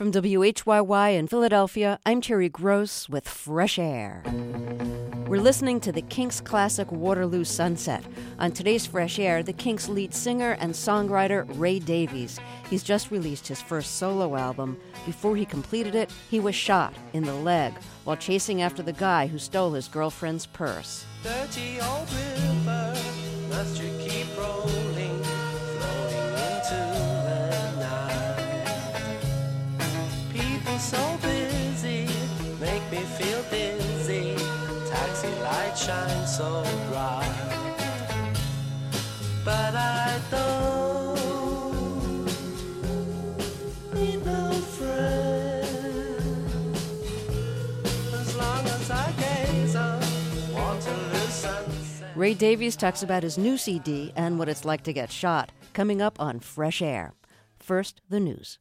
From WHYY in Philadelphia, I'm Terry Gross with Fresh Air. We're listening to the Kinks' classic Waterloo Sunset. On today's Fresh Air, the Kinks' lead singer and songwriter Ray Davies. He's just released his first solo album. Before he completed it, he was shot in the leg while chasing after the guy who stole his girlfriend's purse. Dirty old river, must you keep rolling, flowing into the night. People so busy, make me feel dizzy. Taxi light shines so bright, but I don't need no friend as long as I gaze on Waterloo sunset. Ray Davies talks about his new CD and what it's like to get shot, coming up on Fresh Air. First, the news.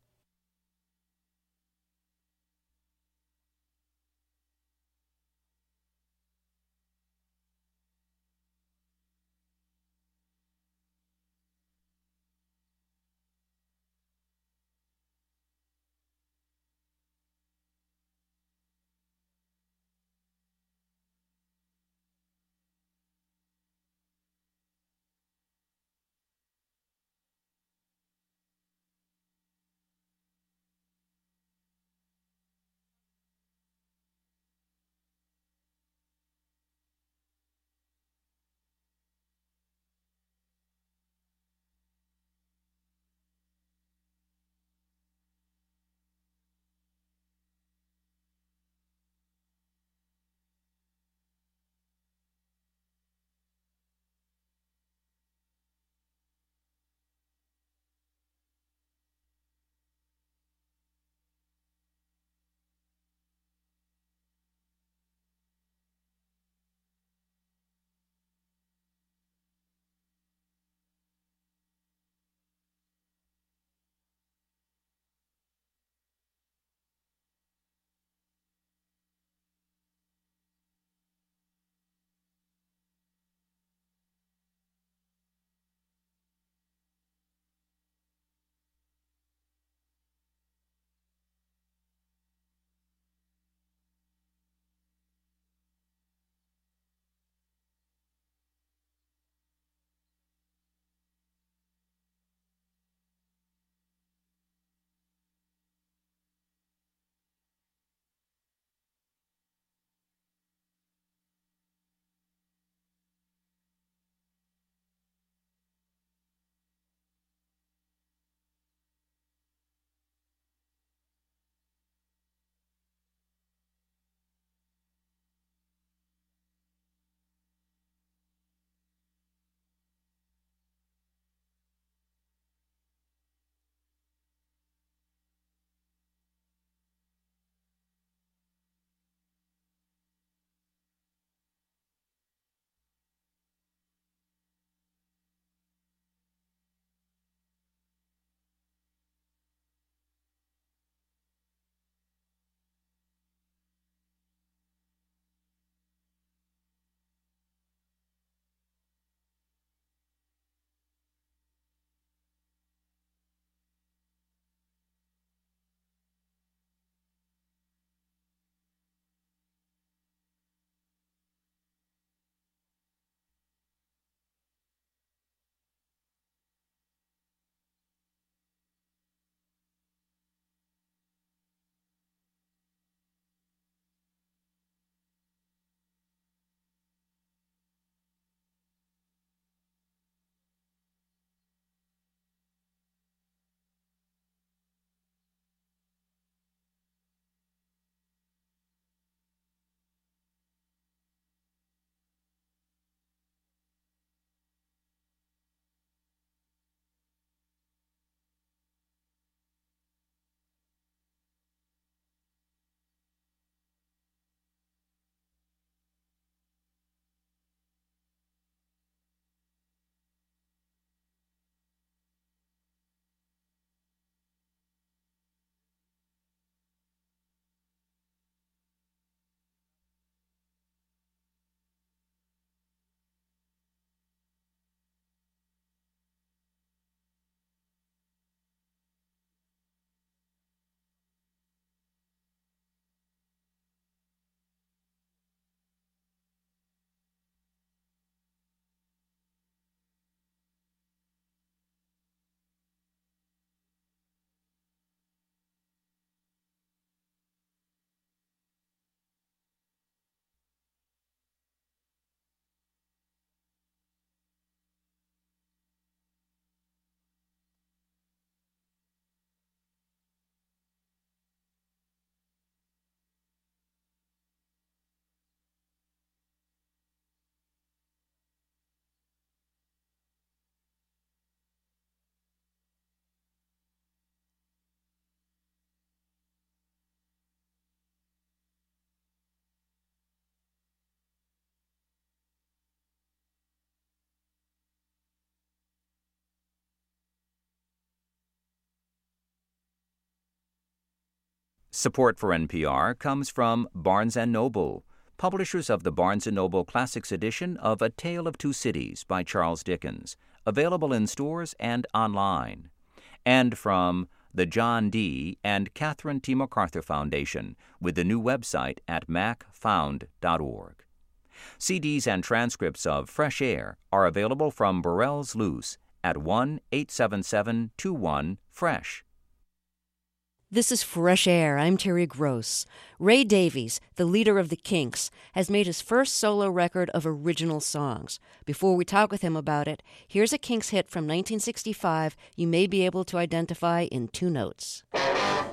Support for NPR comes from Barnes & Noble, publishers of the Barnes & Noble Classics edition of A Tale of Two Cities by Charles Dickens, available in stores and online. And from the John D. and Catherine T. MacArthur Foundation, with the new website at macfound.org. CDs and transcripts of Fresh Air are available from Burrell's Loose at 1-877-21-FRESH. This is Fresh Air. I'm Terry Gross. Ray Davies, the leader of the Kinks, has made his first solo record of original songs. Before we talk with him about it, here's a Kinks hit from 1965 you may be able to identify in two notes. I'm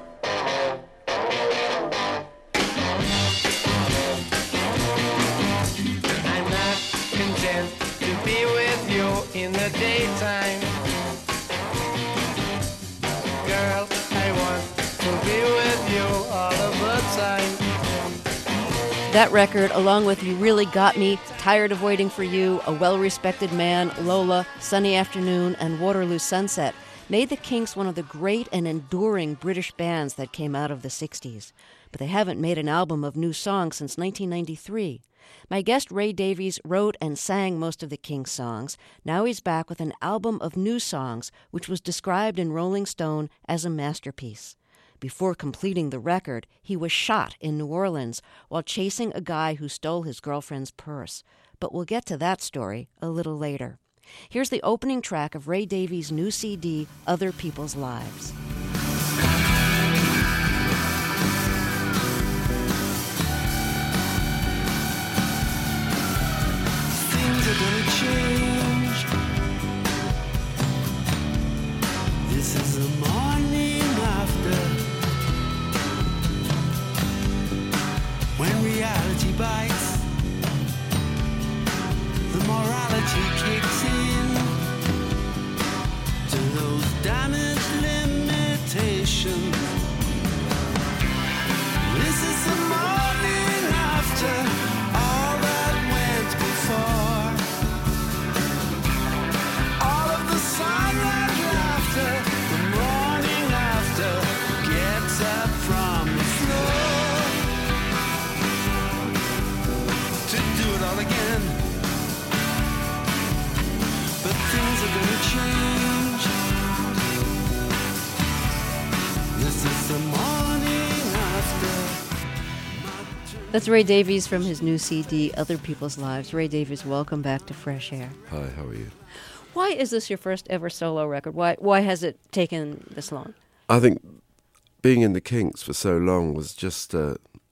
not content to be with you in the daytime. Girl, I want to be with you all of the time. That record, along with You Really Got Me, Tired of Waiting for You, A Well-Respected Man, Lola, Sunny Afternoon, and Waterloo Sunset, made the Kinks one of the great and enduring British bands that came out of the 60s. But they haven't made an album of new songs since 1993. My guest Ray Davies wrote and sang most of the Kinks songs. Now he's back with an album of new songs, which was described in Rolling Stone as a masterpiece. Before completing the record, he was shot in New Orleans while chasing a guy who stole his girlfriend's purse. But we'll get to that story a little later. Here's the opening track of Ray Davies' new CD, Other People's Lives. Things are gonna change. This is the morning after, when reality bites, the morality kicks in to those damaged limitations. This is the morning after all that went before. All of the sunlight laughter, the morning after gets up from the floor to do it all again. But things are gonna change. This is the morning after. That's Ray Davies from his new CD, Other People's Lives. Ray Davies, welcome back to Fresh Air. Hi, how are you? Why is this your first ever solo record? Why has it taken this long? I think being in the Kinks for so long was just, I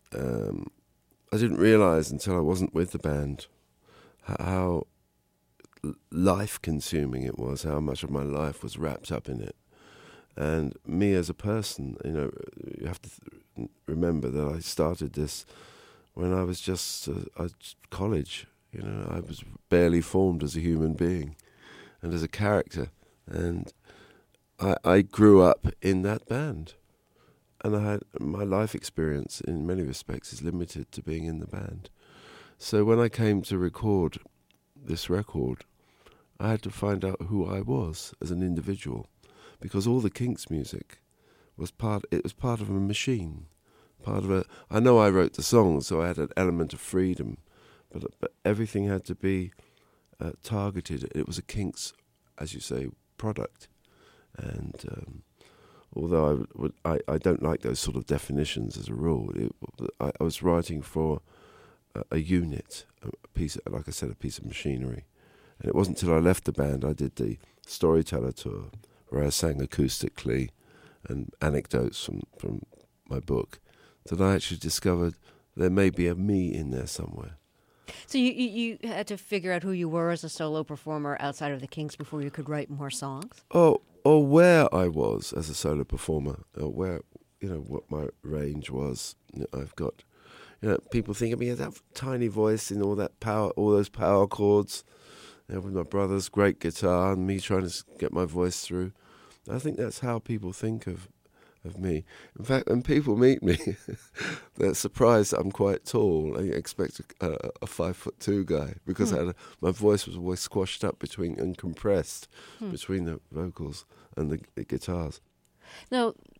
didn't realise until I wasn't with the band how life-consuming it was, how much of my life was wrapped up in it. And me as a person, you have to remember that I started this when I was just at college. I was barely formed as a human being and as a character. And I grew up in that band. And I had my life experience in many respects is limited to being in the band. So when I came to record this record, I had to find out who I was as an individual, because all the Kinks music was part of a machine, I know I wrote the songs, so I had an element of freedom, but everything had to be targeted. It was a Kinks, as you say, product. And although I don't like those sort of definitions as a rule, I was writing for a unit, a piece, like I said, a piece of machinery. And it wasn't until I left the band I did the Storyteller tour, where I sang acoustically and anecdotes from my book, that I actually discovered there may be a me in there somewhere. So you had to figure out who you were as a solo performer outside of the Kinks before you could write more songs? Or where I was as a solo performer, or where, what my range was. I've got, people think of me as that tiny voice in all that power, all those power chords, with my brother's great guitar and me trying to get my voice through. I think that's how people think of me. In fact, when people meet me, they're surprised that I'm quite tall. I expect a 5'2" guy, because my voice was always squashed up and compressed between the vocals and the guitars. Now,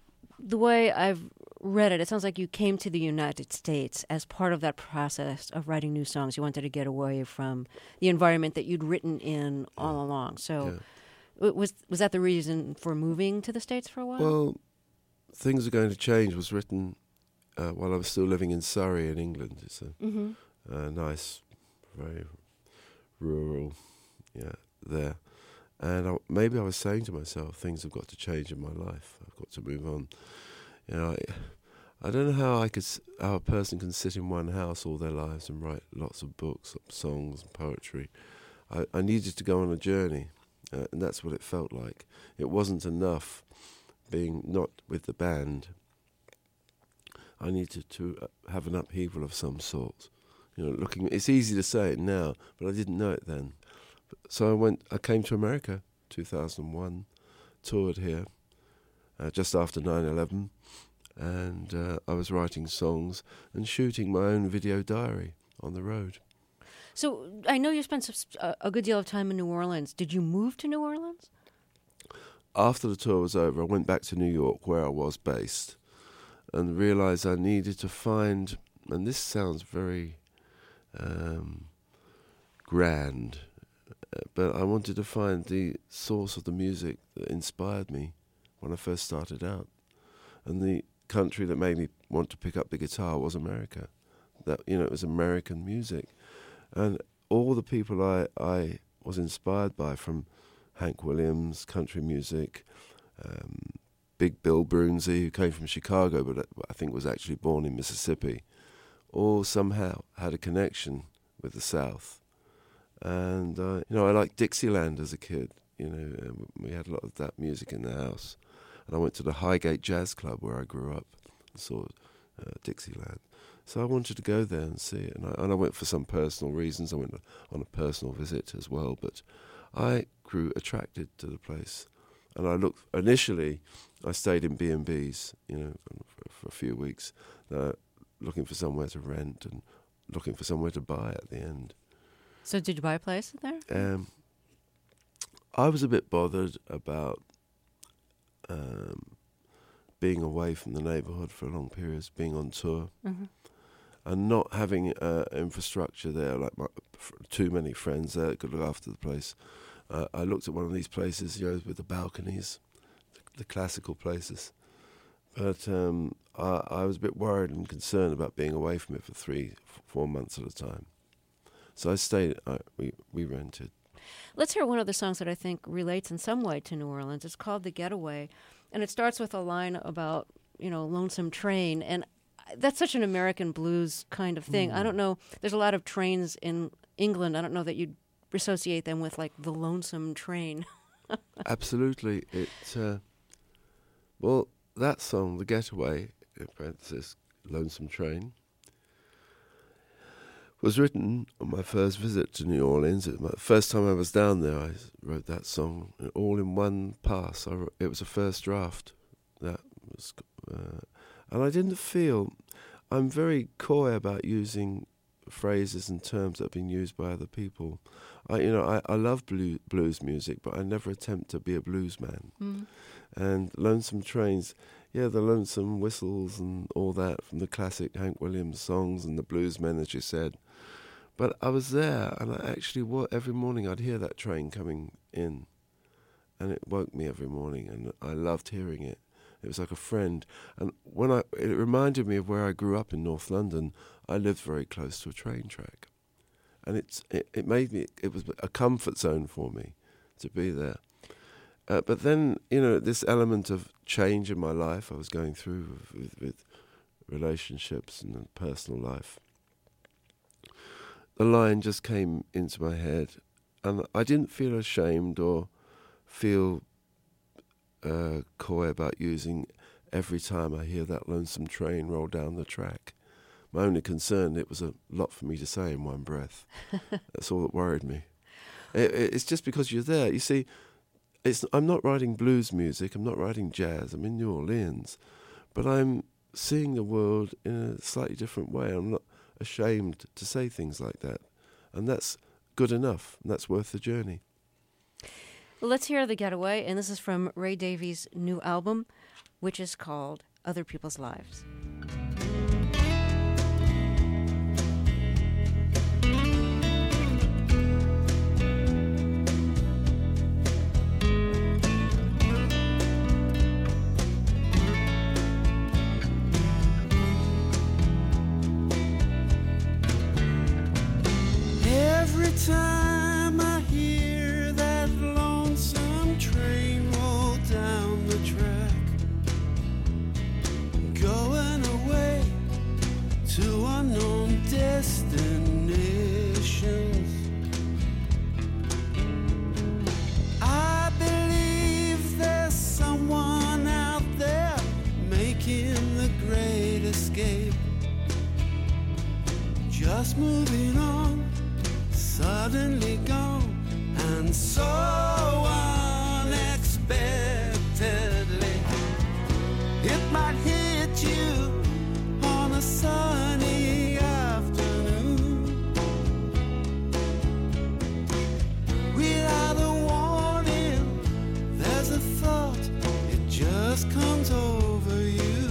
The way I've read it, it sounds like you came to the United States as part of that process of writing new songs. You wanted to get away from the environment that you'd written in all along. So was that the reason for moving to the States for a while? Well, Things Are Going to Change was written while I was still living in Surrey in England. It's a nice, very rural, there. And maybe I was saying to myself, things have got to change in my life. I've got to move on. I don't know how a person can sit in one house all their lives and write lots of books, songs, and poetry. I needed to go on a journey, and that's what it felt like. It wasn't enough being not with the band. I needed to have an upheaval of some sort. It's easy to say it now, but I didn't know it then. So I came to America, 2001, toured here just after 9/11, and I was writing songs and shooting my own video diary on the road. So I know you spent a good deal of time in New Orleans. Did you move to New Orleans? After the tour was over, I went back to New York, where I was based, and realised I needed to find, and this sounds very grand, but I wanted to find the source of the music that inspired me when I first started out. And the country that made me want to pick up the guitar was America. It was American music. And all the people I was inspired by, from Hank Williams, country music, Big Bill Broonzy, who came from Chicago but I think was actually born in Mississippi, all somehow had a connection with the South. And, I liked Dixieland as a kid. We had a lot of that music in the house. And I went to the Highgate Jazz Club where I grew up and saw Dixieland. So I wanted to go there and see it. And I went for some personal reasons. I went on a personal visit as well. But I grew attracted to the place. And initially, I stayed in B&Bs, for a few weeks, looking for somewhere to rent and looking for somewhere to buy at the end. So did you buy a place there? I was a bit bothered about being away from the neighbourhood for long periods, being on tour, and not having infrastructure there, like too many friends there that could look after the place. I looked at one of these places, with the balconies, the classical places. But I was a bit worried and concerned about being away from it for 3-4 months at a time. So I stayed, we rented. Let's hear one of the songs that I think relates in some way to New Orleans. It's called The Getaway, and it starts with a line about, Lonesome Train, and that's such an American blues kind of thing. I don't know, there's a lot of trains in England. I don't know that you'd associate them with, like, the Lonesome Train. Absolutely. That song, The Getaway, in parenthesis, Lonesome Train, was written on my first visit to New Orleans. The first time I was down there, I wrote that song all in one pass. It was a first draft. And I didn't feel... I'm very coy about using phrases and terms that have been used by other people. I love blues music, but I never attempt to be a blues man. And Lonesome Trains, the lonesome whistles and all that from the classic Hank Williams songs and the bluesmen, as you said. But I was there, and I actually, every morning I'd hear that train coming in, and it woke me every morning, and I loved hearing it. It was like a friend. And it reminded me of where I grew up in North London. I lived very close to a train track. And it was a comfort zone for me to be there. But then, this element of change in my life I was going through with relationships and personal life, the line just came into my head, and I didn't feel ashamed or feel coy about using every time I hear that lonesome train roll down the track. My only concern, it was a lot for me to say in one breath. That's all that worried me. It's just because you're there. You see, I'm not writing blues music, I'm not writing jazz, I'm in New Orleans, but I'm seeing the world in a slightly different way. I'm not ashamed to say things like that. And that's good enough, and that's worth the journey. Well, let's hear The Getaway, and this is from Ray Davies' new album, which is called Other People's Lives. Every time I hear that lonesome train roll down the track, going away to unknown destinations, I believe there's someone out there making the great escape, just moving on, suddenly gone, and so unexpectedly it might hit you on a sunny afternoon without a warning. There's a thought, it just comes over you,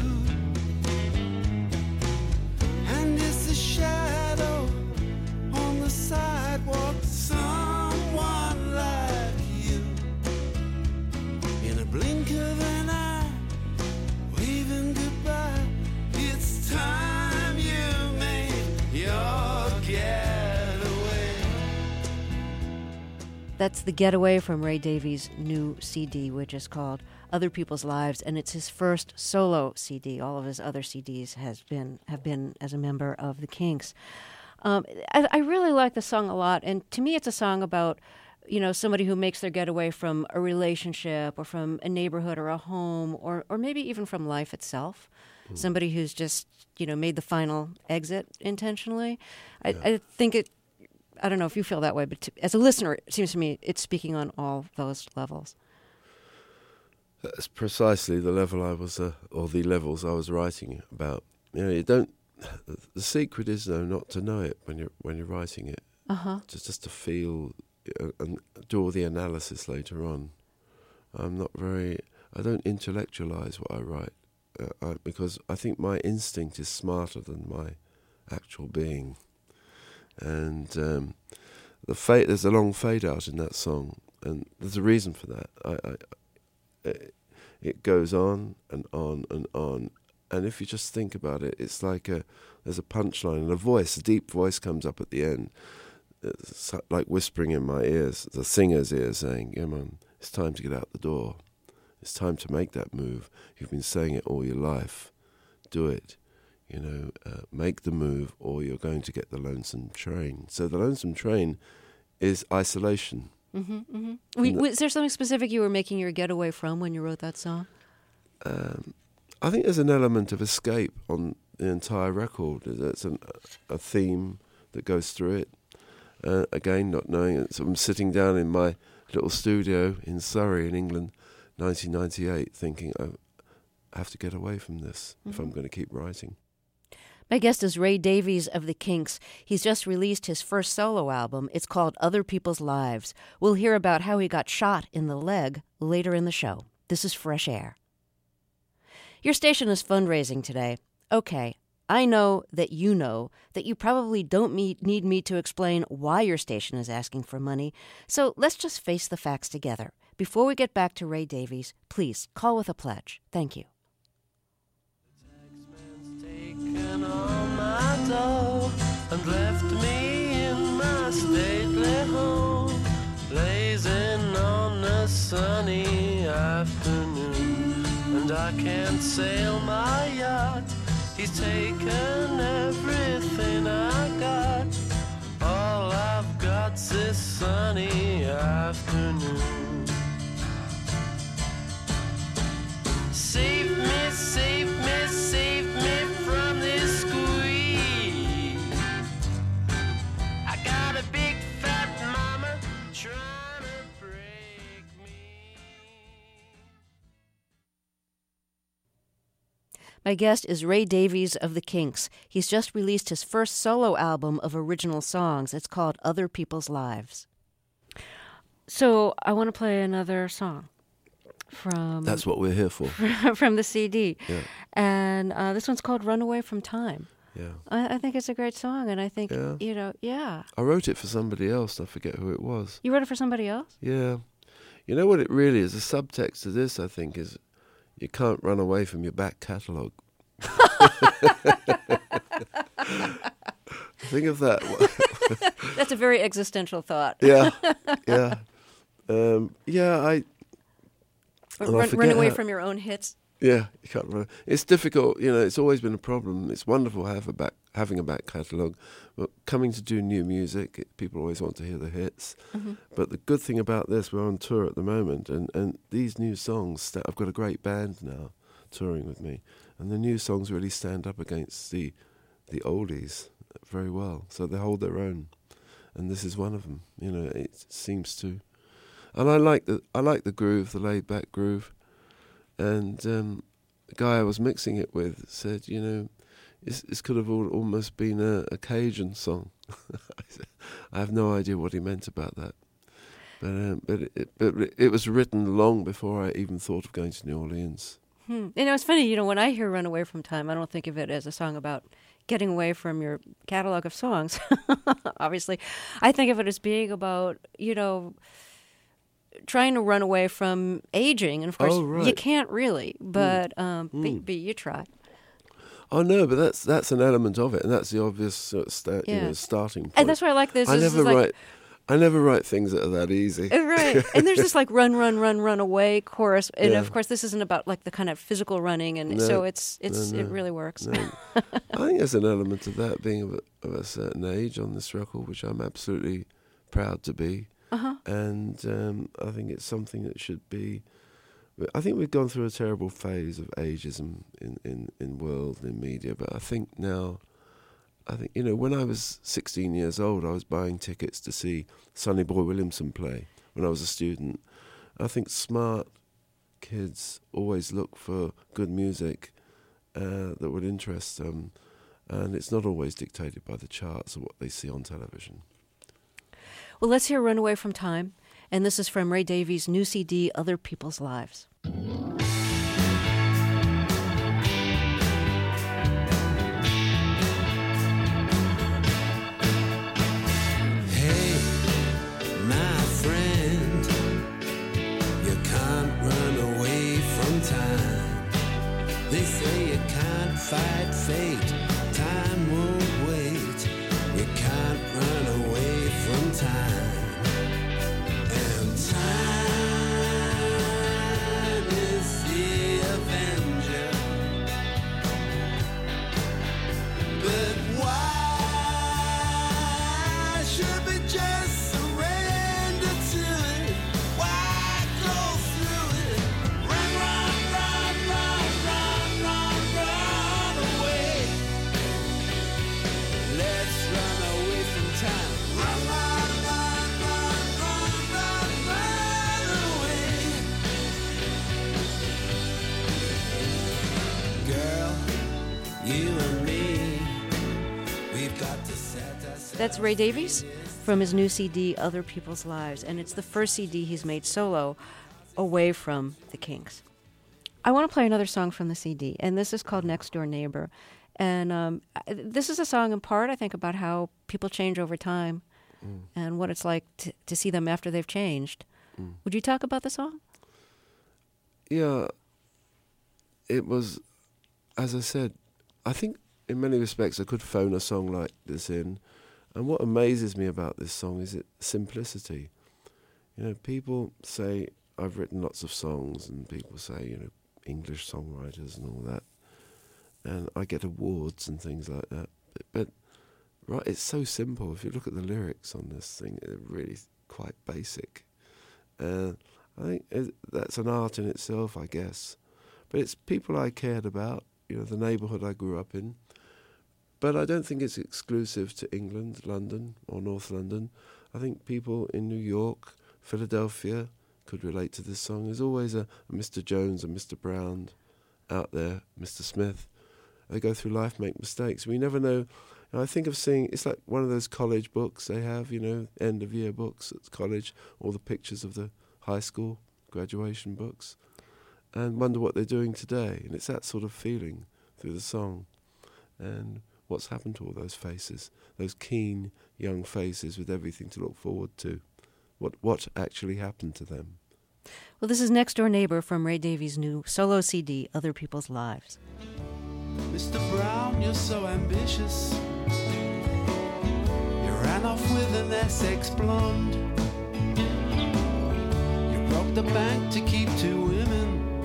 and it's a shadow on the sidewalk, someone like you, in a blink of an eye, waving goodbye. It's time you made your getaway. That's The Getaway from Ray Davies' new CD, which is called Other People's Lives, and it's his first solo CD. All of his other CDs have been as a member of the Kinks. I really like the song a lot, and to me it's a song about, somebody who makes their getaway from a relationship or from a neighborhood or a home or maybe even from life itself. Somebody who's just, made the final exit intentionally. I think I don't know if you feel that way, but as a listener, it seems to me it's speaking on all those levels. That's precisely the level or the levels I was writing about. You don't. The secret is, though, not to know it when you're writing it. Just to feel and do all the analysis later on. I don't intellectualize what I write because I think my instinct is smarter than my actual being. And there's a long fade out in that song, and there's a reason for that. It goes on and on and on. And if you just think about it, it's like there's a punchline and a deep voice comes up at the end. It's like whispering in my ears, the singer's ears, saying, "Yeah, man, it's time to get out the door. It's time to make that move. You've been saying it all your life. Do it. Make the move or you're going to get the lonesome train." So the lonesome train is isolation. Was there something specific you were making your getaway from when you wrote that song? I think there's an element of escape on the entire record. There's a theme that goes through it. Again, not knowing it. So I'm sitting down in my little studio in Surrey in England, 1998, thinking I have to get away from this if I'm going to keep writing. My guest is Ray Davies of the Kinks. He's just released his first solo album. It's called Other People's Lives. We'll hear about how he got shot in the leg later in the show. This is Fresh Air. Your station is fundraising today. Okay, I know that you probably don't need me to explain why your station is asking for money, so let's just face the facts together. Before we get back to Ray Davies, please call with a pledge. Thank you. Taken all my dough and left me in my stately home, blazing on a sunny afternoon, and I can't sail my yacht. He's taken everything I got. All I've got's this sunny afternoon. Save me, save me, save me from this squeeze. I got a big fat mama trying to break me. My guest is Ray Davies of the Kinks. He's just released his first solo album of original songs. It's called Other People's Lives. So I want to play another song from That's what we're here for. from the CD. Yeah. And this one's called Runaway from Time. Yeah. I think it's a great song, and I think, Yeah. I wrote it for somebody else. I forget who it was. You wrote it for somebody else? Yeah. You know what it really is? The subtext to this, I think, is you can't run away from your back catalogue. Think of that. That's a very existential thought. Yeah. Run away from your own hits. Yeah, you can't run. It's difficult, it's always been a problem. It's wonderful having a back catalogue, but coming to do new music, people always want to hear the hits. Mm-hmm. But the good thing about this, we're on tour at the moment, and these new songs, I've got a great band now touring with me, and the new songs really stand up against the oldies very well, so they hold their own, and this is one of them. It seems to, and I like the groove, the laid back groove. And the guy I was mixing it with said, this could have almost been a Cajun song. I have no idea what he meant about that. But it was written long before I even thought of going to New Orleans. It's funny, when I hear Run Away from Time, I don't think of it as a song about getting away from your catalog of songs. Obviously. I think of it as being about, trying to run away from aging, and of course you can't really, but you try. Oh no, but that's an element of it, and that's the obvious starting point. And that's why I like this. I never write things that are that easy. Right, and there's this run away chorus, and of course this isn't about the kind of physical running, and so it really works. No. I think there's an element of that being of a certain age on this record, which I'm absolutely proud to be. Uh-huh. And I think it's something that should be. I think we've gone through a terrible phase of ageism in world and in media, but I think now, when I was 16 years old, I was buying tickets to see Sonny Boy Williamson play when I was a student. I think smart kids always look for good music that would interest them, and it's not always dictated by the charts or what they see on television. Well, let's hear Runaway from Time, and this is from Ray Davies' new CD, Other People's Lives. Hey, my friend, you can't run away from time. They say you can't fight fate, time won't wait. You can't run away from time. And time is the avenger. But why should we just surrender to it? Why go through it? Run, run, run, run, run, run, run away. Let's run away from time. Run, run, run, run, run, run, run away. Girl, you and me, we've got to set ourselves. That's Ray Davies from his new CD, Other People's Lives, and it's the first CD he's made solo away from the Kinks. I want to play another song from the CD, and this is called Next Door Neighbor. And this is a song in part, I think, about how people change over time and what it's like to see them after they've changed. Would you talk about the song? Yeah, it was, as I said, I think in many respects I could phone a song like this in. And what amazes me about this song is its simplicity. People say, I've written lots of songs, and people say, English songwriters and all that. And I get awards and things like that. But right, it's so simple. If you look at the lyrics on this thing, they're really quite basic. I think that's an art in itself, I guess. But it's people I cared about, the neighbourhood I grew up in. But I don't think it's exclusive to England, London, or North London. I think people in New York, Philadelphia could relate to this song. There's always a Mr. Jones, a Mr. Brown out there, Mr. Smith. They go through life, make mistakes. We never know. I think of seeing, it's like one of those college books they have, end of year books at college, all the pictures of the high school graduation books. and wonder what they're doing today. And it's that sort of feeling through the song. And what's happened to all those faces, those keen young faces with everything to look forward to. What actually happened to them? Well, this is Next Door Neighbor from Ray Davies' new solo CD, Other People's Lives. Mr. Brown, you're so ambitious. You ran off with an Essex blonde. You robbed the bank to keep 2 women.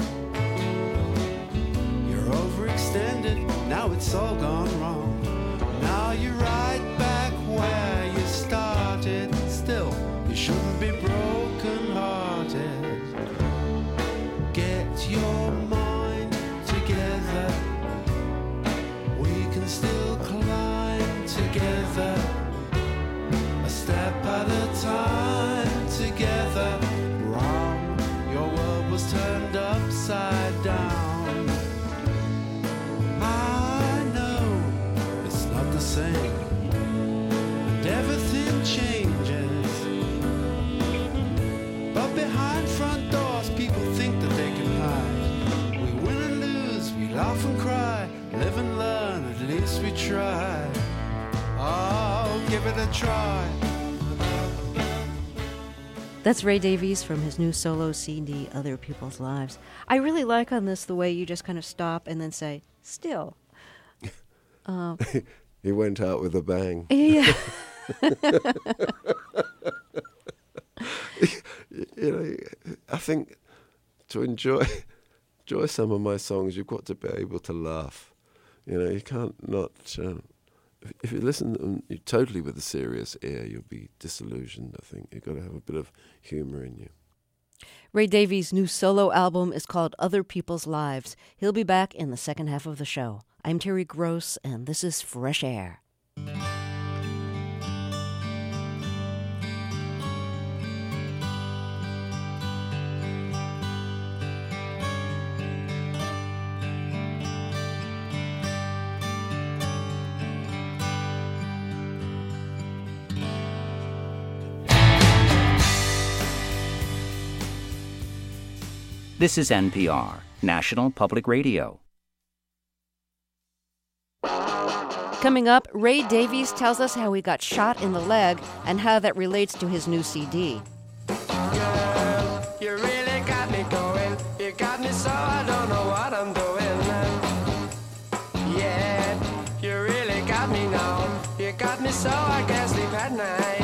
You're overextended, now it's all gone wrong. Now you're right back where you started. Still, you shouldn't be broken-hearted. Get your mind together. We can still climb together, a step at a time together. Wrong, your world was turned upside down. I know it's not the same, and everything changes. But behind front doors, people think that they can hide. We win and lose, we laugh and cry, live and learn, at least we try. Oh, give it a try. That's Ray Davies from his new solo CD, Other People's Lives. I really like on this the way you just kind of stop and then say, still. He went out with a bang. Yeah. You know, I think to enjoy some of my songs, you've got to be able to laugh. You know, you can't not. If you listen totally with a serious ear, you'll be disillusioned. I think you've got to have a bit of humour in you. Ray Davies' new solo album is called Other People's Lives. He'll be back in the second half of the show. I'm Terry Gross, and this is Fresh Air. This is NPR, National Public Radio. Coming up, Ray Davies tells us how he got shot in the leg and how that relates to his new CD. Girl, you really got me going. You got me so I don't know what I'm doing. Yeah, you really got me now. You got me so I can't sleep at night.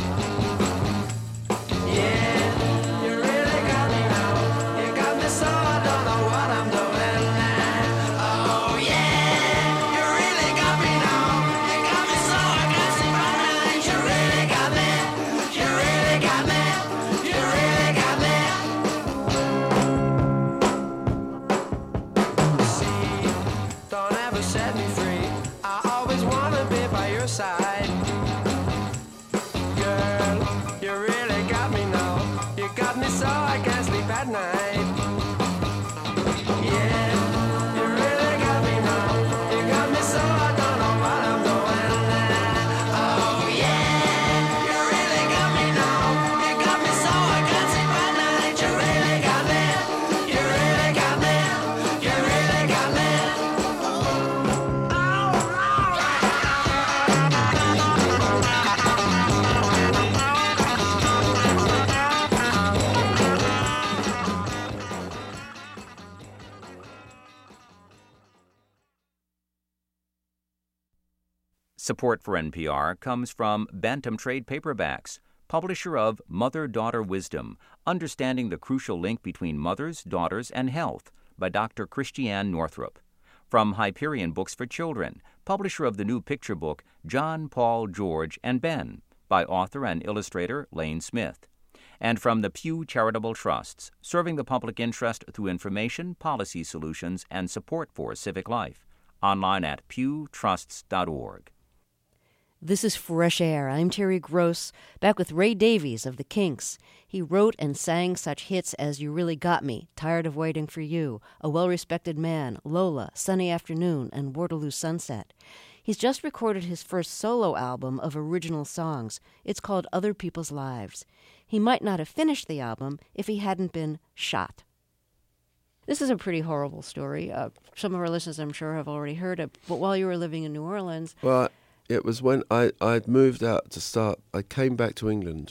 Yeah, you really got me now. You got me so I don't know what I'm doing. Oh yeah, you really got me now. You got me so I can't sleep at night. You really got me. You really got me. You really got me. See, don't ever set me free. I always wanna be by your side. Girl, you really got me now. You got me so I can't sleep at night. Yeah, you really got me now. You got me so I don't know what I'm doing. Oh yeah, you really got me now. You got me so I can't sleep at night. You really got me. You really got me. You really got me. Support for NPR comes from Bantam Trade Paperbacks, publisher of Mother-Daughter Wisdom, Understanding the Crucial Link Between Mothers, Daughters, and Health, by Dr. Christiane Northrup. From Hyperion Books for Children, publisher of the new picture book John, Paul, George, and Ben, by author and illustrator Lane Smith. And from the Pew Charitable Trusts, serving the public interest through information, policy solutions, and support for civic life. Online at pewtrusts.org. This is Fresh Air. I'm Terry Gross, back with Ray Davies of the Kinks. He wrote and sang such hits as You Really Got Me, Tired of Waiting for You, A Well-Respected Man, Lola, Sunny Afternoon, and Waterloo Sunset. He's just recorded his first solo album of original songs. It's called Other People's Lives. He might not have finished the album if he hadn't been shot. This is a pretty horrible story. Some of our listeners, I'm sure, have already heard it. But while you were living in New Orleans... Well, it was when I'd moved out to start... I came back to England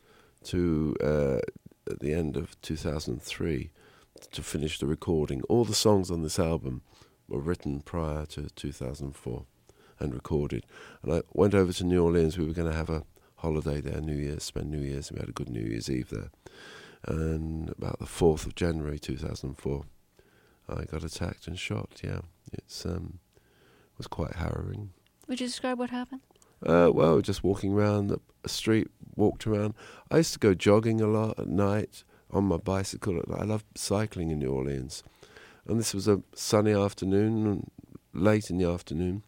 at the end of 2003 to finish the recording. All the songs on this album were written prior to 2004 and recorded. And I went over to New Orleans. We were going to have a holiday there, spend New Year's, and we had a good New Year's Eve there. And about the 4th of January 2004, I got attacked and shot. Yeah, it was quite harrowing. Would you describe what happened? Well, just walking around the street, walked around. I used to go jogging a lot at night on my bicycle. I love cycling in New Orleans. And this was a sunny afternoon, late in the afternoon.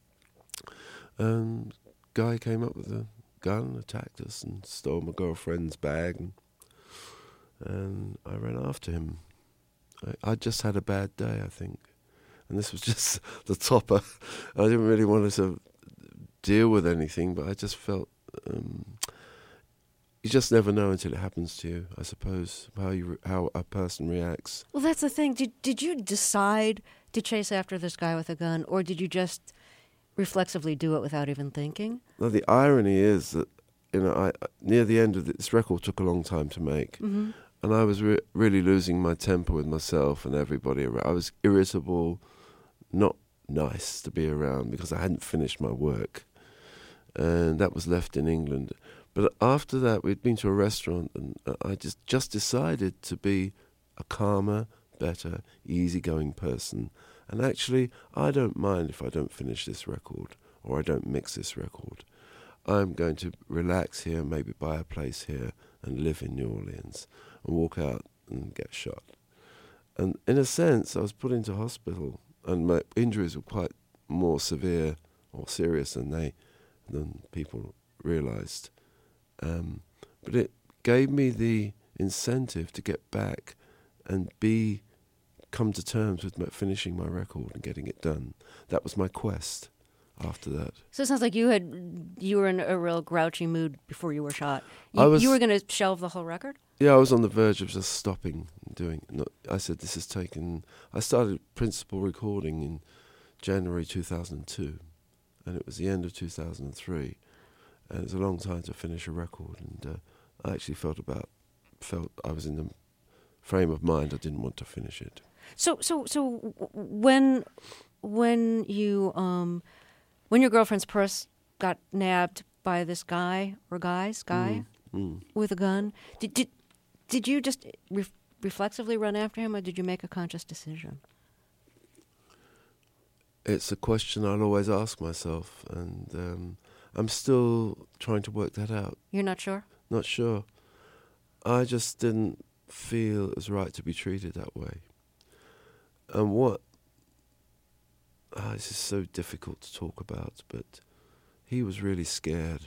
And guy came up with a gun, attacked us, and stole my girlfriend's bag. And I ran after him. I just had a bad day, I think. And this was just the topper. I didn't really want to deal with anything, but I just felt... you just never know until it happens to you, I suppose, how a person reacts. Well, that's the thing. Did you decide to chase after this guy with a gun, or did you just reflexively do it without even thinking? Well, the irony is that, I near the end of this record took a long time to make. Mm-hmm. And I was really losing my temper with myself and everybody around. I was irritable, not nice to be around because I hadn't finished my work. And that was left in England. But after that, we'd been to a restaurant, and I just decided to be a calmer, better, easygoing person. And actually, I don't mind if I don't finish this record or I don't mix this record. I'm going to relax here, maybe buy a place here and live in New Orleans and walk out and get shot. And in a sense, I was put into hospital, and my injuries were quite more severe or serious than people realised. But it gave me the incentive to get back and come to terms with finishing my record and getting it done. That was my quest after that. So it sounds like you were in a real grouchy mood before you were shot. You were going to shelve the whole record? Yeah, I was on the verge of just stopping doing it. I said, I started principal recording in January 2002, and it was the end of 2003. And it was a long time to finish a record, and I actually felt I was in the frame of mind I didn't want to finish it. So when your girlfriend's purse got nabbed by this guy or guys with a gun, did you just reflexively run after him, or did you make a conscious decision? It's a question I'll always ask myself, and I'm still trying to work that out. You're not sure? Not sure. I just didn't feel it was right to be treated that way. And this is so difficult to talk about, but he was really scared.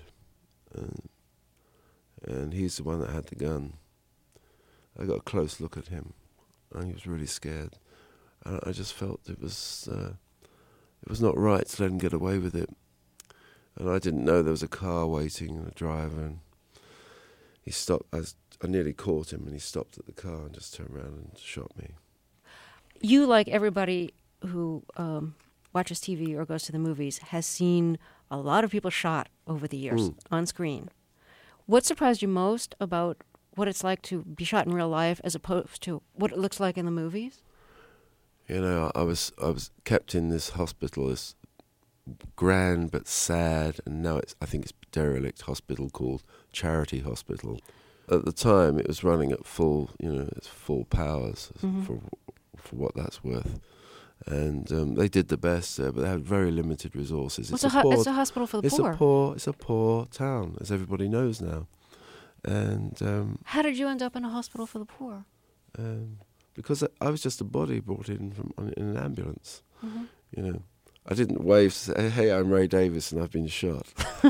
And he's the one that had the gun. I got a close look at him, and he was really scared. And I just felt it was not right to let him get away with it. And I didn't know there was a car waiting and a driver, and he stopped. I nearly caught him, and he stopped at the car and just turned around and shot me. You, like everybody who watches TV or goes to the movies, has seen a lot of people shot over the years on screen. What surprised you most about what it's like to be shot in real life as opposed to what it looks like in the movies? I was kept in this hospital, this grand but sad, and now I think it's derelict hospital called Charity Hospital. At the time, it was running at full powers for what that's worth, and they did the best there, but they had very limited resources. It's a hospital for the poor. It's a poor town, as everybody knows now. And how did you end up in a hospital for the poor? Because I was just a body brought in in an ambulance. Mm-hmm. I didn't wave to say, "Hey, I'm Ray Davies and I've been shot."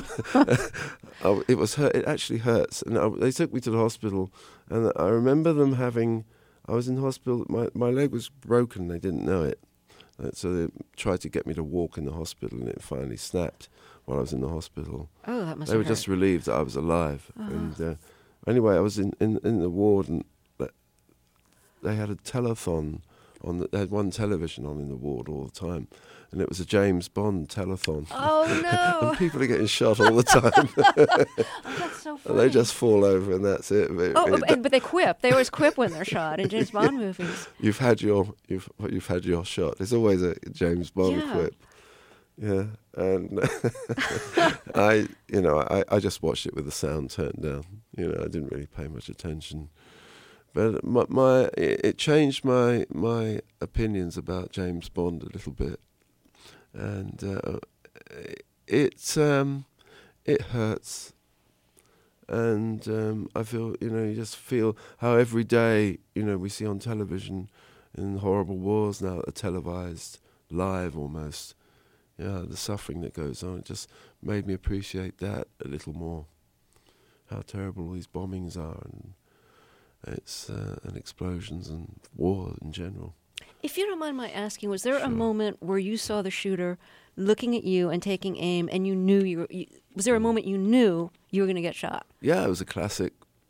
It was hurt. It actually hurts. And they took me to the hospital, and I remember them I was in hospital. My leg was broken. They didn't know it, so they tried to get me to walk in the hospital, and it finally snapped while I was in the hospital. Oh, that must. They were just relieved that I was alive. And anyway, I was in the ward, and they had a telethon they had one television on in the ward all the time, and it was a James Bond telethon. Oh, no. And people are getting shot all the time. Oh, that's so And funny. they just fall over, and that's it. But they quip. They always quip when they're shot in James Bond movies. You've had your shot. There's always a James Bond Yeah. quip. Yeah, and I just watched it with the sound turned down. You know, I didn't really pay much attention, but it changed my opinions about James Bond a little bit, and it hurts, and I feel, you just feel how every day, we see on television in horrible wars now that are televised live almost. Yeah, the suffering that goes on, it just made me appreciate that a little more. How terrible these bombings are, and explosions and war in general. If you don't mind my asking, was there a moment where you saw the shooter looking at you and taking aim, and you knew was there a moment you knew you were going to get shot? Yeah, it was a classic.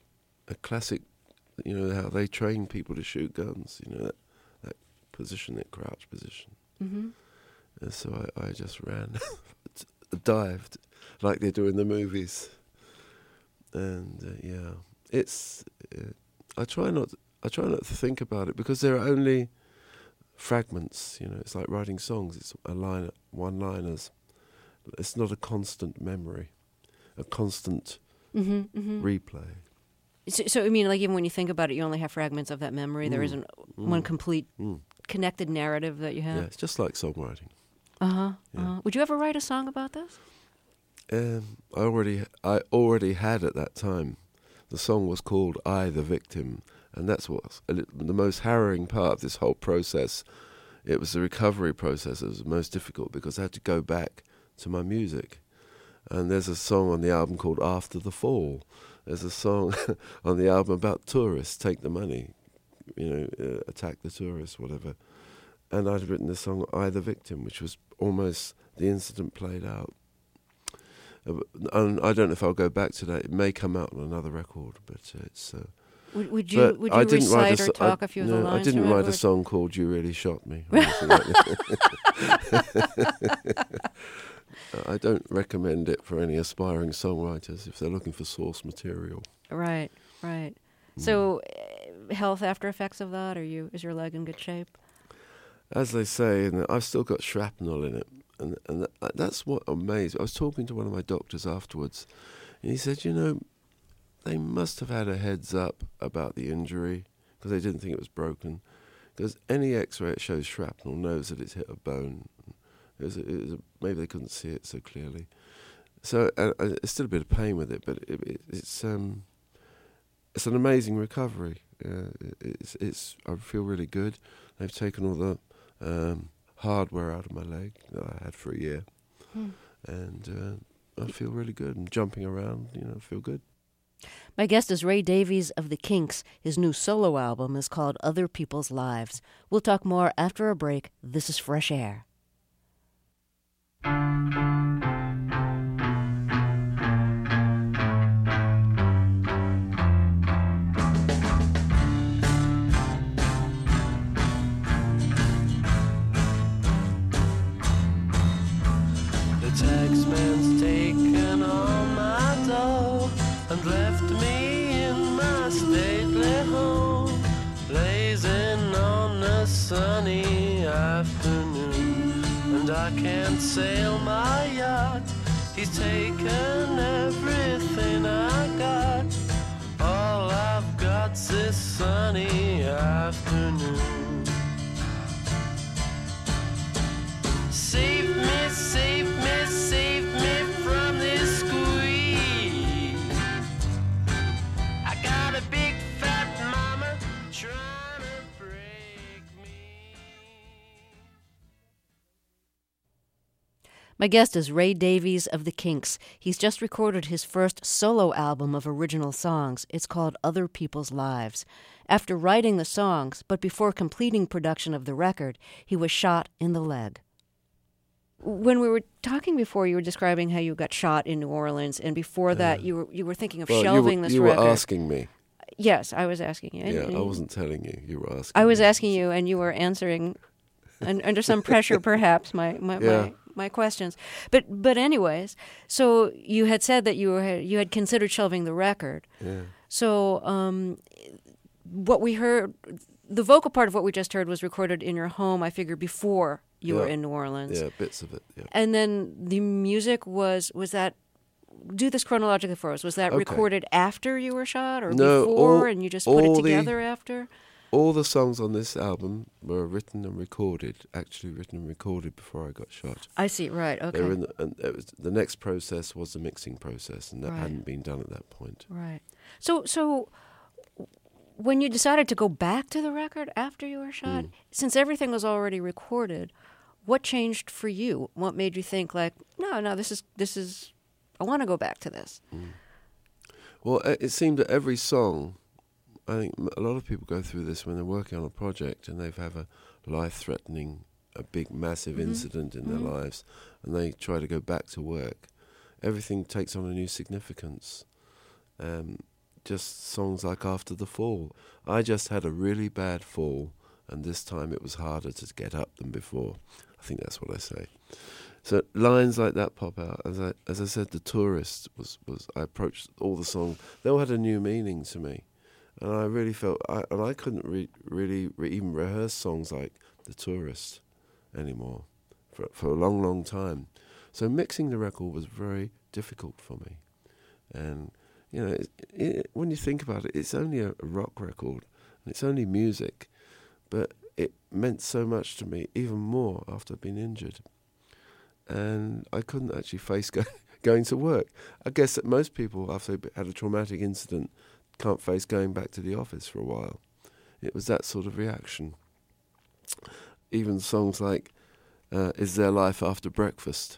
How they train people to shoot guns. That position, that crouch position. Mm-hmm. And so I just ran, dived, like they do in the movies. And it's. I try not to think about it, because there are only fragments. It's like writing songs. It's one-liners. It's not a constant memory, a constant replay. So I mean, like, even when you think about it, you only have fragments of that memory. There isn't one complete connected narrative that you have. Yeah, it's just like songwriting. Would you ever write a song about this? I already had at that time. The song was called "I, the Victim," and that's what's the most harrowing part of this whole process. It was the recovery process that was the most difficult, because I had to go back to my music. And there's a song on the album called "After the Fall." There's a song on the album about tourists, take the money, attack the tourists, whatever. And I'd written the song "I, the Victim," which was almost the incident played out. And I don't know if I'll go back to that. It may come out on another record, but it's... Would you recite or talk a few of the lines? I didn't from it, write or- a song called "You Really Shot Me." or anything like that. I don't recommend it for any aspiring songwriters if they're looking for source material. Right. So, health after effects of that? Is your leg in good shape? As they say, I've still got shrapnel in it, and that's what amazed me. I was talking to one of my doctors afterwards, and he said, they must have had a heads up about the injury, because they didn't think it was broken. Because any X-ray that shows shrapnel knows that it's hit a bone. Maybe they couldn't see it so clearly. So it's still a bit of pain with it, but it's an amazing recovery. I feel really good. They've taken all the hardware out of my leg that I had for a year, and I feel really good. I'm jumping around, I feel good. My guest is Ray Davies of the Kinks. His new solo album is called Other People's Lives. We'll talk more after a break. This is Fresh Air. The taxman's taken all my dough and left me in my stately home, blazing on a sunny afternoon. And I can't sail my yacht, he's taken everything I got. All I've got's this sunny afternoon. Save me, save me, save me from this squeeze. I got a big fat mama trying to break me. My guest is Ray Davies of the Kinks. He's just recorded his first solo album of original songs. It's called Other People's Lives. After writing the songs, but before completing production of the record, he was shot in the leg. When we were talking before, you were describing how you got shot in New Orleans, and before that, you were thinking of shelving this you record. were asking me. Yes, I was asking you. Yeah, I wasn't telling you. You were asking. I was me. asking you, and you were answering, under some pressure, perhaps, Yeah. my questions. But anyways, so you had said that you had considered shelving the record. Yeah. So what we heard, the vocal part of what we just heard was recorded in your home, I figure, before you were Yeah. in New Orleans. Yeah, bits of it. Yeah. And then the music was that, do this chronologically for us, was that Okay. recorded after you were shot or No, before, and you just put it all the- together after? All the songs on this album were written and recorded before I got shot. I see, right, They okay. were and the next process was the mixing process, and that Right. hadn't been done at that point. Right. So when you decided to go back to the record after you were shot, since everything was already recorded, what changed for you? What made you think like, no, this is I want to go back to this? Well, it seemed that every song, I think a lot of people go through this when they're working on a project and they have a life-threatening, a big, massive incident in their lives, and they try to go back to work. Everything takes on a new significance. Just songs like After the Fall. I just had a really bad fall, and this time it was harder to get up than before. I think that's what I say. So lines like that pop out. As I said, The Tourist was I approached all the songs. They all had a new meaning to me, and I really felt I couldn't really even rehearse songs like The Tourist anymore for a long, long time. So mixing the record was very difficult for me, and you know, when you think about it, it's only a rock record, and it's only music, but it meant so much to me, even more after I'd been injured. And I couldn't actually face going to work. I guess that most people, after they had a traumatic incident, can't face going back to the office for a while. It was that sort of reaction. Even songs like Is There Life After Breakfast?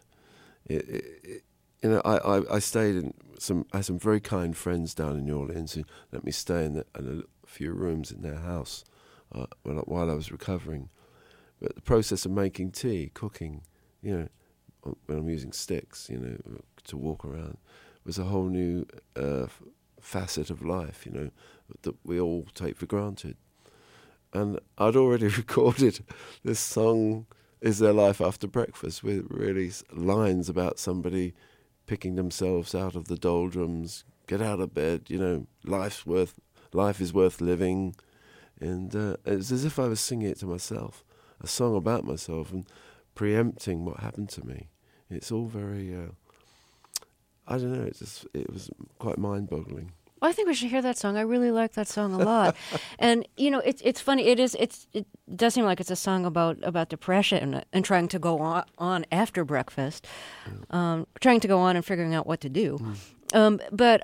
I stayed in I had some very kind friends down in New Orleans who let me stay in a few rooms in their house while I was recovering. But the process of making tea, cooking, when I'm using sticks, to walk around, was a whole new facet of life, that we all take for granted. And I'd already recorded this song, Is There Life After Breakfast, with really lines about somebody picking themselves out of the doldrums, get out of bed, life is worth living. And it was as if I was singing it to myself, a song about myself and preempting what happened to me. It's all very, I don't know, it was quite mind-boggling. Well, I think we should hear that song. I really like that song a lot. And, it's funny. It does seem like it's a song about depression and trying to go on after breakfast, trying to go on and figuring out what to do. But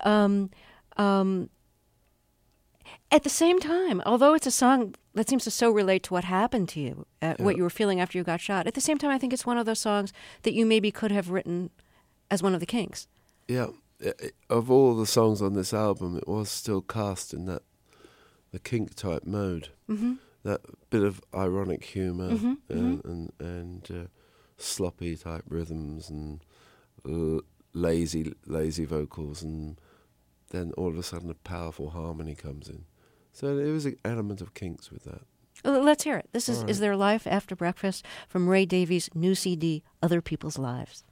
at the same time, although it's a song that seems to so relate to what happened to you, what you were feeling after you got shot, at the same time, I think it's one of those songs that you maybe could have written as one of the Kinks. Yeah. Of all the songs on this album, it was still cast in the Kink type mode. Mm-hmm. That bit of ironic humour and sloppy type rhythms and lazy vocals, and then all of a sudden a powerful harmony comes in. So there was an element of Kinks with that. Let's hear it. This is There Life After Breakfast from Ray Davies' new CD, Other People's Lives.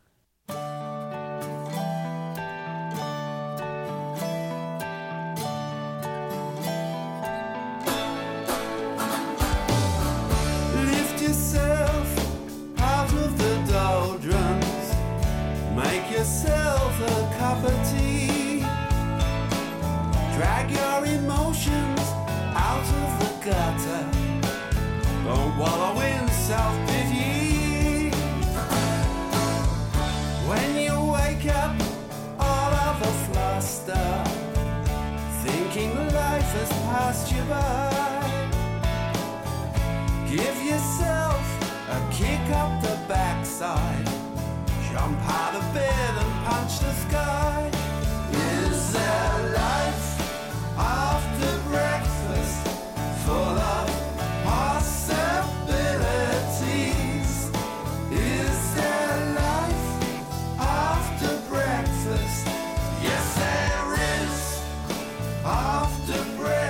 Lift yourself out of the doldrums. Make yourself a cup of tea. Drag your emotions out of the gutter. Don't wallow in self-pity. When you wake up all of a fluster, thinking life has passed you by, give yourself a kick up the backside. Jump out of bed and punch the sky. Is there life after breakfast? Full of possibilities. Is there life after breakfast? Yes, there is. After breakfast.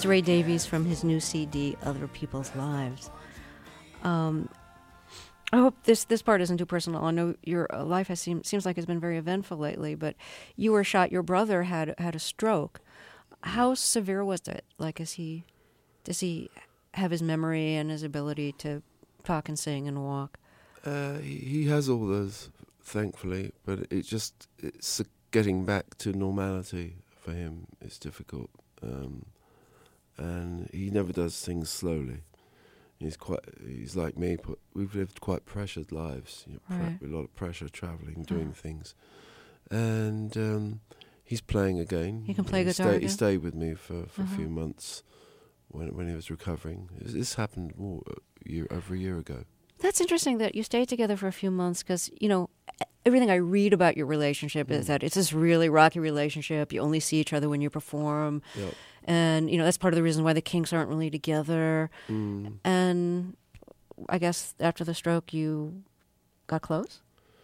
It's Ray Davies from his new CD, Other People's Lives. I hope this part isn't too personal. I know your life seems like it's been very eventful lately, but you were shot. Your brother had a stroke. How severe was it? Like, does he have his memory and his ability to talk and sing and walk? He has all those, thankfully, but it's getting back to normality for him. It's difficult, and he never does things slowly. He's like me. We've lived quite pressured lives, Right. a lot of pressure, traveling, doing things, and he's playing again. He can play guitar again? He stayed with me for a few months when he was recovering. This happened over a year ago. That's interesting that you stayed together for a few months because, everything I read about your relationship is that it's this really rocky relationship. You only see each other when you perform. Yep. And, that's part of the reason why the Kinks aren't really together. And I guess after the stroke, you got close?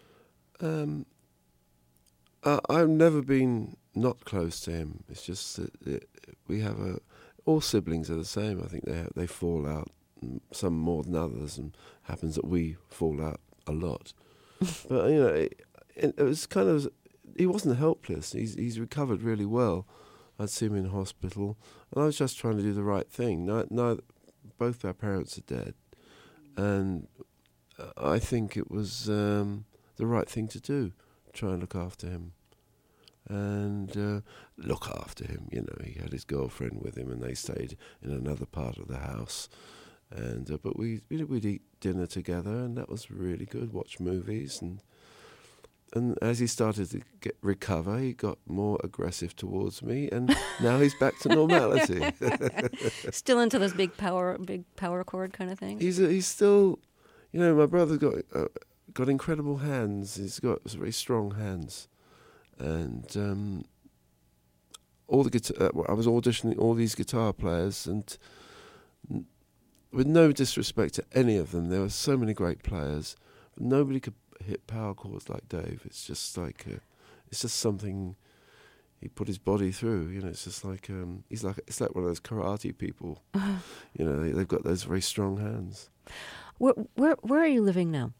I've never been not close to him. It's just that we have all siblings are the same. I think they fall out, some more than others, and happens that we fall out a lot. But it was kind of, he wasn't helpless. He's recovered really well. I'd see him in hospital, and I was just trying to do the right thing. Both our parents are dead, and I think it was the right thing to do. Try and look after him, and look after him. He had his girlfriend with him, and they stayed in another part of the house. And but we'd eat dinner together, and that was really good. Watch movies, and as he started to recover, he got more aggressive towards me, and now he's back to normality. Still into this big power chord kind of thing? He's still, my brother's got incredible hands. He's got very strong hands, and all the guitar. I was auditioning all these guitar players, and with no disrespect to any of them, there were so many great players, but nobody could hit power chords like Dave. It's just like it's just something he put his body through. It's just like it's like one of those karate people. They've got those very strong hands. Where are you living now?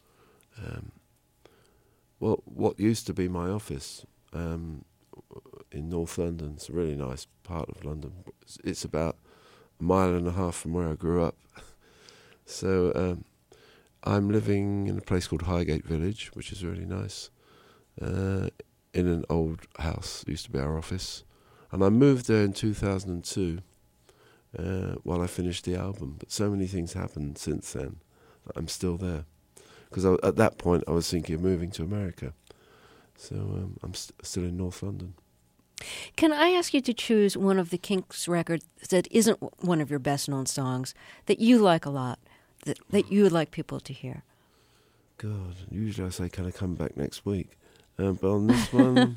Well, what used to be my office in North London. It's a really nice part of London. It's about a mile and a half from where I grew up. So I'm living in a place called Highgate Village, which is really nice, in an old house. It used to be our office. And I moved there in 2002 while I finished the album. But so many things happened since then that I'm still there. Because at that point I was thinking of moving to America. So I'm still in North London. Can I ask you to choose one of the Kinks records that isn't one of your best-known songs that you like a lot, that you would like people to hear? God, usually I say, can I come back next week? But on this one,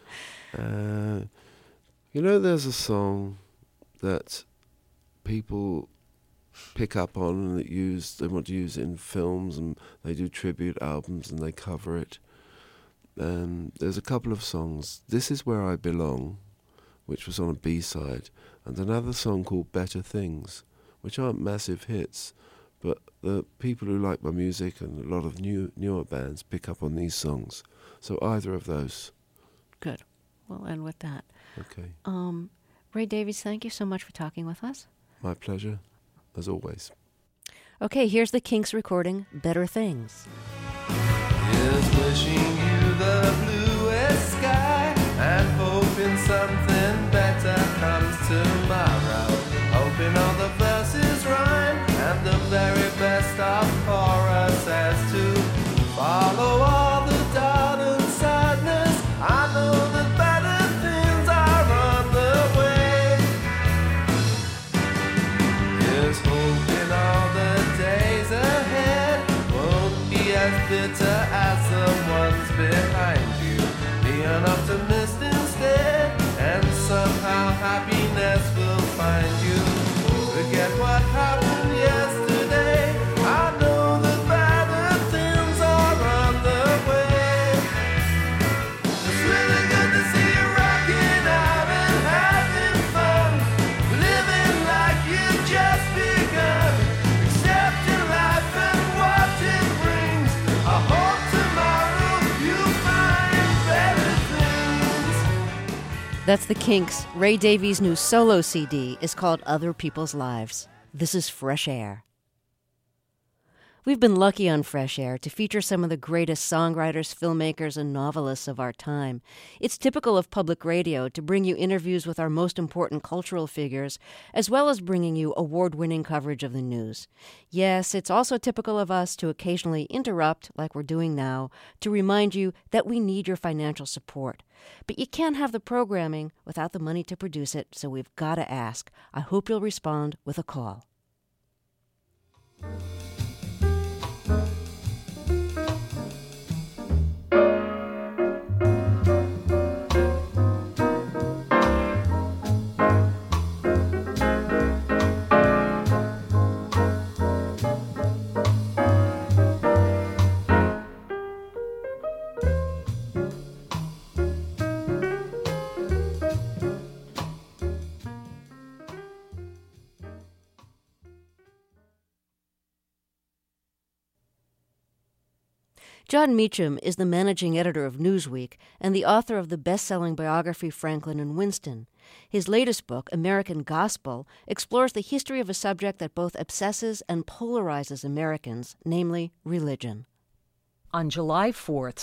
there's a song that people pick up on and they want to use it in films, and they do tribute albums and they cover it. And there's a couple of songs. This Is Where I Belong, which was on a B-side, and another song called Better Things, which aren't massive hits, but the people who like my music and a lot of newer bands pick up on these songs. So either of those. Good. We'll end with that. Okay. Ray Davies, thank you so much for talking with us. My pleasure, as always. Okay, here's the Kinks recording, Better Things. Is wishing you the bluest sky and hoping something better comes tomorrow. Hoping all the verses rhyme and the very best of chorus says to follow all the doubt and sadness. I know that better things are on the way. Is hoping all the days ahead won't be as bitter as the ones behind you. Be an optimist instead, and somehow happiness will find you. Forget what happened yesterday. I know that better things are on the way. It's really good to see you rocking out and having fun. We're living That's the Kinks. Ray Davies' new solo CD is called Other People's Lives. This is Fresh Air. We've been lucky on Fresh Air to feature some of the greatest songwriters, filmmakers, and novelists of our time. It's typical of public radio to bring you interviews with our most important cultural figures, as well as bringing you award-winning coverage of the news. Yes, it's also typical of us to occasionally interrupt, like we're doing now, to remind you that we need your financial support. But you can't have the programming without the money to produce it, so we've got to ask. I hope you'll respond with a call. Jon Meacham is the managing editor of Newsweek and the author of the best-selling biography Franklin and Winston. His latest book, American Gospel, explores the history of a subject that both obsesses and polarizes Americans, namely religion. On July 4th,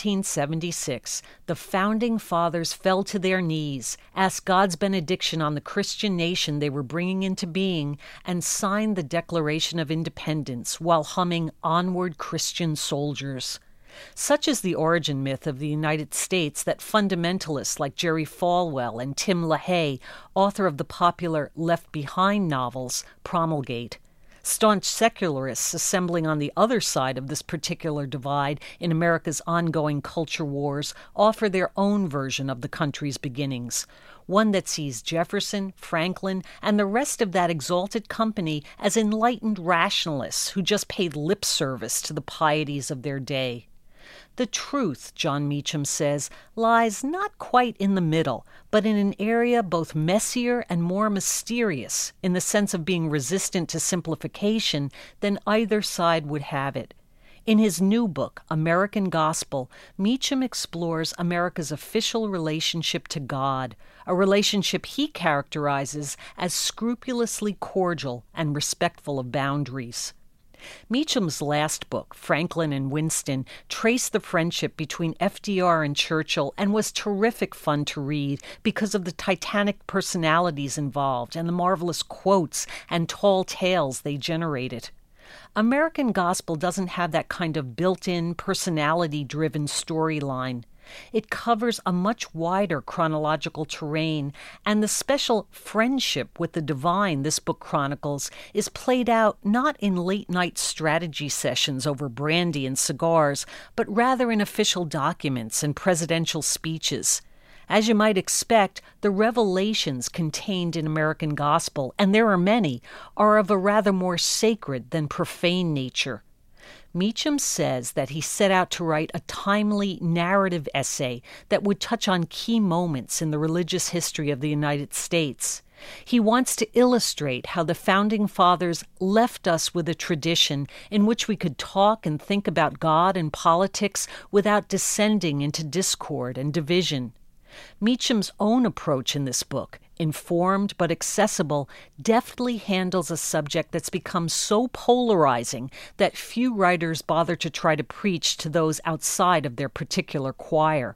1776, the Founding Fathers fell to their knees, asked God's benediction on the Christian nation they were bringing into being, and signed the Declaration of Independence while humming "Onward, Christian Soldiers." Such is the origin myth of the United States that fundamentalists like Jerry Falwell and Tim LaHaye, author of the popular Left Behind novels, promulgate. Staunch secularists assembling on the other side of this particular divide in America's ongoing culture wars offer their own version of the country's beginnings, one that sees Jefferson, Franklin, and the rest of that exalted company as enlightened rationalists who just paid lip service to the pieties of their day. The truth, Jon Meacham says, lies not quite in the middle, but in an area both messier and more mysterious, in the sense of being resistant to simplification, than either side would have it. In his new book, American Gospel, Meacham explores America's official relationship to God, a relationship he characterizes as scrupulously cordial and respectful of boundaries. Meacham's last book, Franklin and Winston, traced the friendship between FDR and Churchill and was terrific fun to read because of the titanic personalities involved and the marvelous quotes and tall tales they generated. American Gospel doesn't have that kind of built-in, personality-driven storyline. It covers a much wider chronological terrain, and the special friendship with the divine this book chronicles is played out not in late-night strategy sessions over brandy and cigars, but rather in official documents and presidential speeches. As you might expect, the revelations contained in American Gospel, and there are many, are of a rather more sacred than profane nature. Meacham says that he set out to write a timely narrative essay that would touch on key moments in the religious history of the United States. He wants to illustrate how the Founding Fathers left us with a tradition in which we could talk and think about God and politics without descending into discord and division. Meacham's own approach in this book, informed but accessible, deftly handles a subject that's become so polarizing that few writers bother to try to preach to those outside of their particular choir.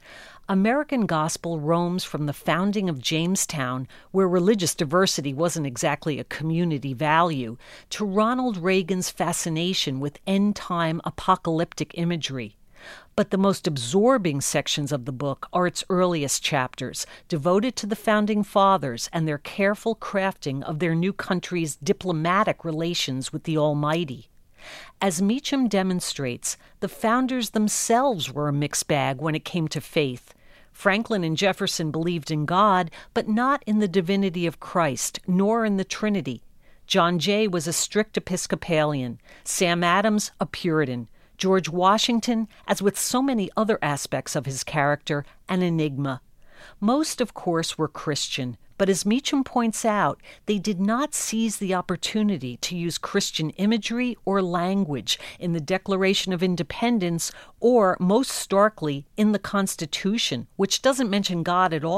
American Gospel roams from the founding of Jamestown, where religious diversity wasn't exactly a community value, to Ronald Reagan's fascination with end-time apocalyptic imagery. But the most absorbing sections of the book are its earliest chapters, devoted to the Founding Fathers and their careful crafting of their new country's diplomatic relations with the Almighty. As Meacham demonstrates, the founders themselves were a mixed bag when it came to faith. Franklin and Jefferson believed in God, but not in the divinity of Christ, nor in the Trinity. John Jay was a strict Episcopalian, Sam Adams a Puritan, George Washington, as with so many other aspects of his character, an enigma. Most, of course, were Christian, but as Meacham points out, they did not seize the opportunity to use Christian imagery or language in the Declaration of Independence or, most starkly, in the Constitution, which doesn't mention God at all.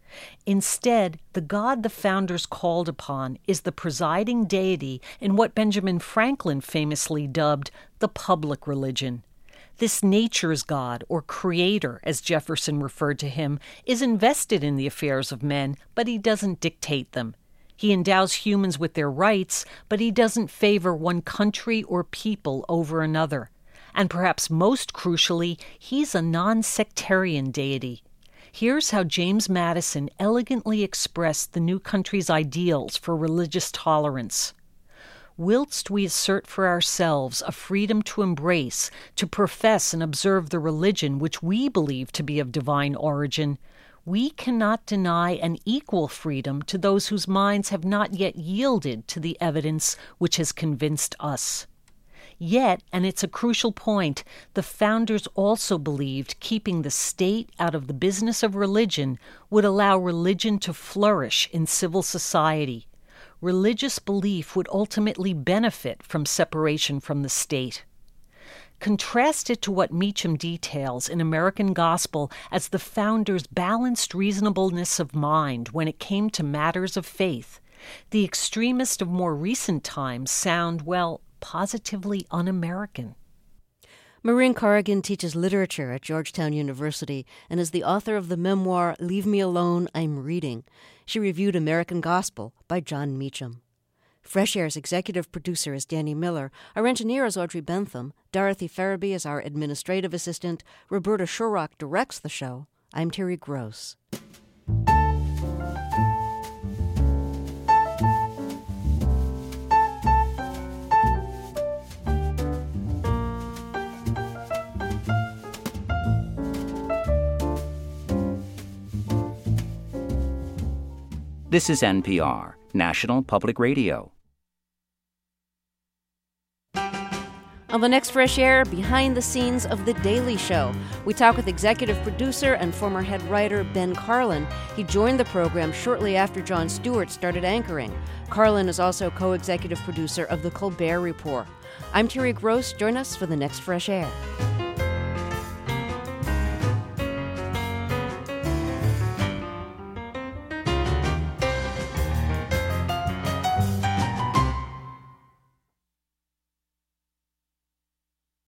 Instead, the God the founders called upon is the presiding deity in what Benjamin Franklin famously dubbed the public religion. This nature's God, or creator, as Jefferson referred to him, is invested in the affairs of men, but he doesn't dictate them. He endows humans with their rights, but he doesn't favor one country or people over another. And perhaps most crucially, he's a non-sectarian deity. Here's how James Madison elegantly expressed the new country's ideals for religious tolerance. Whilst we assert for ourselves a freedom to embrace, to profess and observe the religion which we believe to be of divine origin, we cannot deny an equal freedom to those whose minds have not yet yielded to the evidence which has convinced us. Yet, and it's a crucial point, the founders also believed keeping the state out of the business of religion would allow religion to flourish in civil society. Religious belief would ultimately benefit from separation from the state. Contrast it to what Meacham details in American Gospel as the founders' balanced reasonableness of mind when it came to matters of faith. The extremists of more recent times sound, well, positively un-American. Maureen Corrigan teaches literature at Georgetown University and is the author of the memoir Leave Me Alone, I'm Reading. She reviewed American Gospel by John Meacham. Fresh Air's executive producer is Danny Miller. Our engineer is Audrey Bentham. Dorothy Farabee is our administrative assistant. Roberta Shurrock directs the show. I'm Terry Gross. This is NPR, National Public Radio. On the next Fresh Air, behind the scenes of The Daily Show. We talk with executive producer and former head writer Ben Carlin. He joined the program shortly after Jon Stewart started anchoring. Carlin is also co-executive producer of The Colbert Report. I'm Terry Gross. Join us for the next Fresh Air.